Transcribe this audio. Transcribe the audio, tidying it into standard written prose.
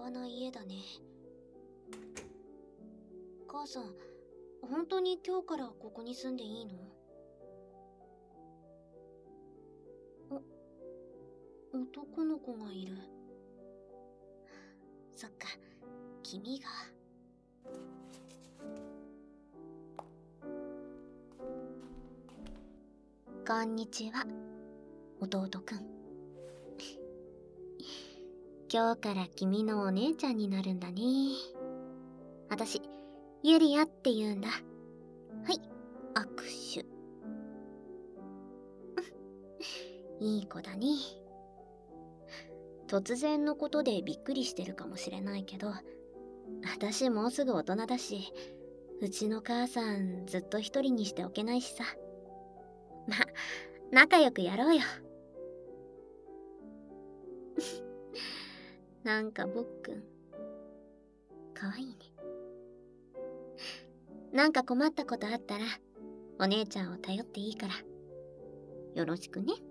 わない家だね。母さん、本当に今日からここに住んでいいの？男の子がいる。そっか、君が。こんにちは、弟くん。今日から君のお姉ちゃんになるんだね。私、ユリアって言うんだ。はい、握手。いい子だね。突然のことでびっくりしてるかもしれないけど、私もうすぐ大人だし、うちの母さんずっと一人にしておけないしさ。ま、仲良くやろうよ。なんかぼっくん、かわいいね。なんか困ったことあったら、お姉ちゃんを頼っていいから、よろしくね。